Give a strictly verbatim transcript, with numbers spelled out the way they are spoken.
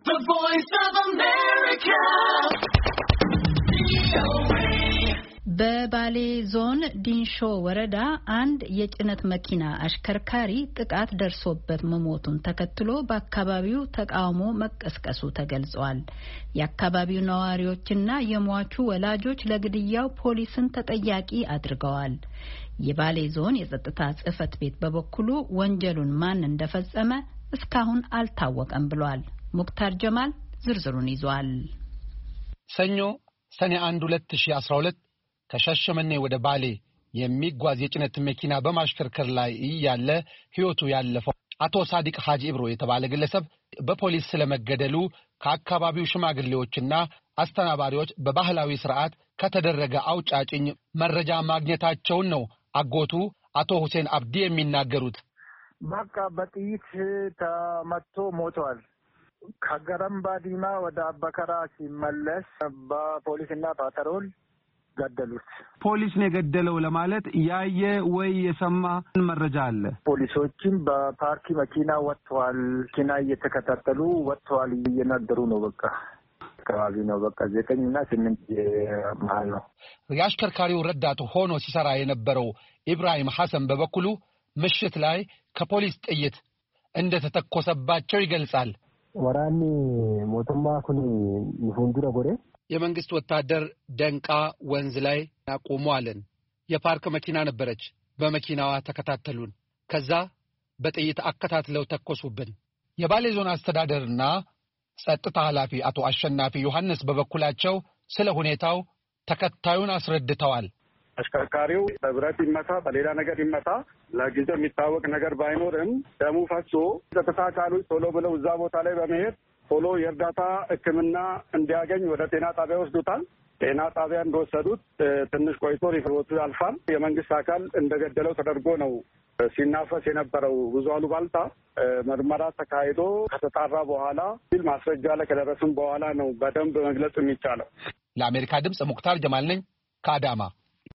The Voice of America. በባሌ ዞን ዲንሾ ወረዳ አንድ የጭነት መኪና አሽከርካሪ ጥቃት ደርሶበት መሞቱን ተከትሎ በአካባቢው ተቃውሞ መቀስቀሱ ተገልጿል። የአካባቢው ነዋሪዎችና የሟቹ ወላጆች ለግድያው ፖሊስን ተጠያቂ አድርገዋል። የባሌ ዞን የጸጥታ ጽሕፈት ቤት በበኩሉ ወንጀሉን ማን እንደፈጸመ እስካሁን አልታወቀም ብሏል። ሙክታር ጀማል ዝርዝሩን ይዟል። ሰኞ ሰኔ አንድ ሁለት ሺህ አስራ ሁለት ከሻሸመኔ ወደ ባሌ የሚጓዝ የጭነት መኪና በማሽከርከር ላይ እያለ ሕይወቱ ያለፈው አቶ ሳዲቅ ሐጂ ኢብሮ የተባለ ግለሰብ በፖሊስ ስለመገደሉ ከአካባቢው ሽማግሌዎችና አስተናባሪዎች በባህላዊ ሥርዓት ከተደረገ አውጫጭኝ መረጃ ማግኘታቸውን ነው አጎቱ አቶ ሁሴን አብዲ የሚናገሩት። በቃ በጥይት ተመቶ ሞቷል። ከገረምባ ዲማ ወደ አበከራ ሲመለስ በፖሊስና ፓትሮል ገደሉት። ፖሊስ ነው የገደለው ለማለት ያየ ወይ የሰማ መረጃ አለ? ፖሊሶችም በፓርኪ መኪና ወጥተዋል፣ መኪና እየተከታተሉ ወጥተዋል እየነገሩ ነው። በቃ አካባቢ ነው በቃ ዘጠኝና ስምንት መሃል ነው። የአሽከርካሪው ረዳት ሆኖ ሲሰራ የነበረው ኢብራሂም ሐሰን በበኩሉ ምሽት ላይ ከፖሊስ ጥይት እንደተተኮሰባቸው ይገልጻል። ወራኒ ሞተማ ኩኒ ንፉንዱረ ጎሬ የመንግስት ወታደር ደንቃ ወንዝ ላይ አቆመዋልን። የፓርክ መኪና ነበረች። በመኪናዋ ተከታተሉን። ከዛ በጥይት አከታትለው ተኮሱብን። የባሌ ዞን አስተዳደርና ጸጥታ ኃላፊ አቶ አሸናፊ ዮሐንስ በበኩላቸው ስለ ሁኔታው ተከታዩን አስረድተዋል። አሽከርካሪው በብረት ይመታ በሌላ ነገር ይመታ ለጊዜው የሚታወቅ ነገር ባይኖርም ደሙ ፈሶ ጸጥታ አካሎች ቶሎ ብለው እዛ ቦታ ላይ በመሄድ ቶሎ የእርዳታ ሕክምና እንዲያገኝ ወደ ጤና ጣቢያ ወስዱታል። ጤና ጣቢያ እንደወሰዱት ትንሽ ቆይቶ ሪፖርቱ ያልፋል። የመንግስት አካል እንደገደለው ተደርጎ ነው ሲናፈስ የነበረው ብዙ አሉባልታ። ምርመራ ተካሂዶ ከተጣራ በኋላ ማስረጃ ላይ ከደረስን በኋላ ነው በደንብ መግለጽ የሚቻለው። ለአሜሪካ ድምጽ ሙክታር ጀማል ነኝ ከአዳማ።